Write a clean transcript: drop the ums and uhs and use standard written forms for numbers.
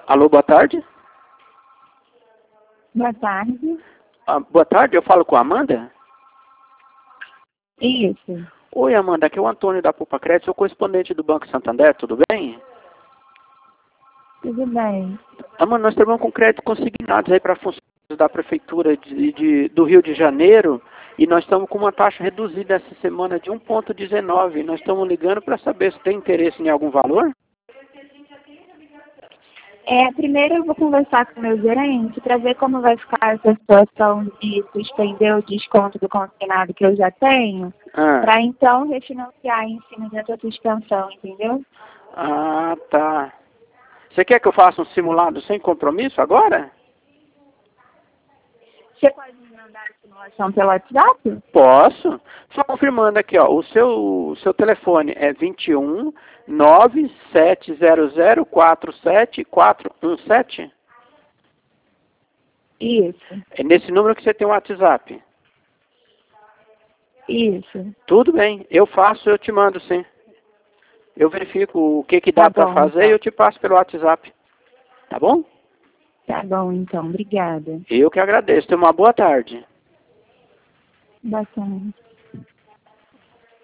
Alô, boa tarde. Boa tarde. Boa tarde, eu falo com a Amanda? Isso. Oi, Amanda, aqui é o Antônio da Poupa Crédito, sou correspondente do Banco Santander, tudo bem? Tudo bem. Amanda, nós trabalhamos com crédito consignados aí para funcionários da Prefeitura do Rio de Janeiro e nós estamos com uma taxa reduzida essa semana de 1,19. Nós estamos ligando para saber se tem interesse em algum valor? Primeiro eu vou conversar com o meu gerente para ver como vai ficar essa situação de suspender o desconto do consignado que eu já tenho, para então refinanciar em cima dessa suspensão, entendeu? Ah, tá. Você quer que eu faça um simulado sem compromisso agora? Você pode me mandar a simulação pelo WhatsApp? Posso. Só confirmando aqui, ó, o seu telefone é 21 970047417? Isso. É nesse número que você tem o WhatsApp? Isso. Tudo bem, eu faço, eu te mando sim. Eu verifico o que dá para fazer então. e eu te passo pelo WhatsApp. Tá bom? Tá bom, então. Obrigada. Eu que agradeço. Tenha uma boa tarde. Boa tarde.